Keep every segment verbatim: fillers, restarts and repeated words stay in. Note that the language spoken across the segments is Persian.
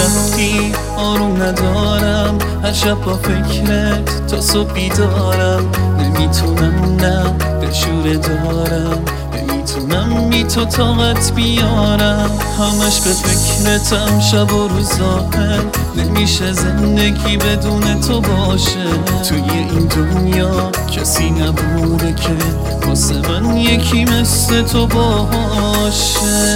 رفتی آروم ندارم، هر شب با فکرت تا صبح بیدارم. نمیتونم نه دلشوره دارم، نمیتونم بی تو طاقت بیارم. همش به فکرتم شب و روزاهم، نمیشه زندگی بدون تو باشه. توی این دنیا کسی نبوده که واسه من یکی مثل تو باشه.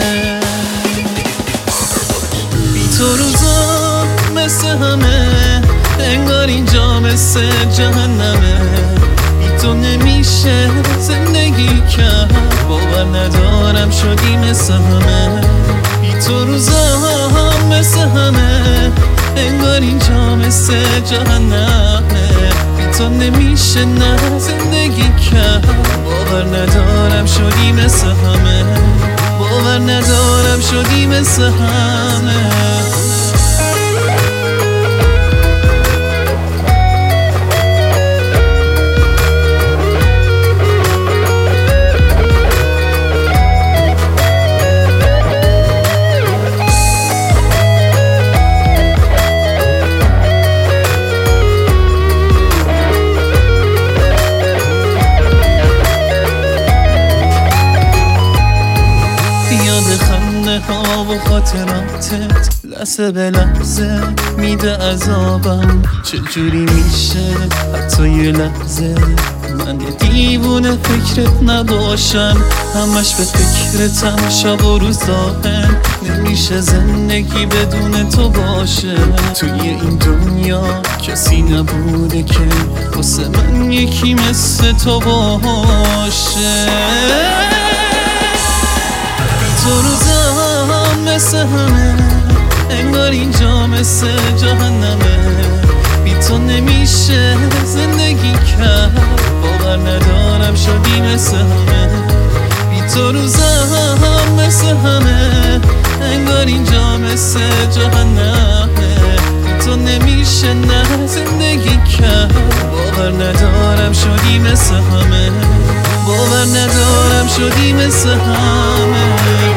بی تو روزا مثل همه، انگار اینجا مثل جهنمه. بی تو نمیشه زندگی کرد، باور ندارم شدی مثل همه. بی تو روزا مثل همه، انگار اینجا مثل جهنمه. بی تو نمیشه نه زندگی کرد، باور ندارم شدی مثل همه. باور ندارم شدی مثل همه. خنده ها و خاطراتت لحظه به لحظه میده عذابم. چجوری میشه حتی یه لحظه من یه دیوونه فکرت نباشم؟ همش به فکرتم شب و روزاهم، نمیشه زندگی بدون تو باشه. توی این دنیا کسی نبوده که واسه من یکی مثل تو باشه. تو روزا مثل همه، انگار اینجا مثل جهنمه. بی تو نمیشه زندگی کرد، باور ندارم شدی مثل همه. بی تو روزا مثل همه، انگار اینجا مثل جهنمه. بی تو نمیشه نه زندگی کرد، باور ندارم شدی مثل همه. باور ندارم شدی مثل همه.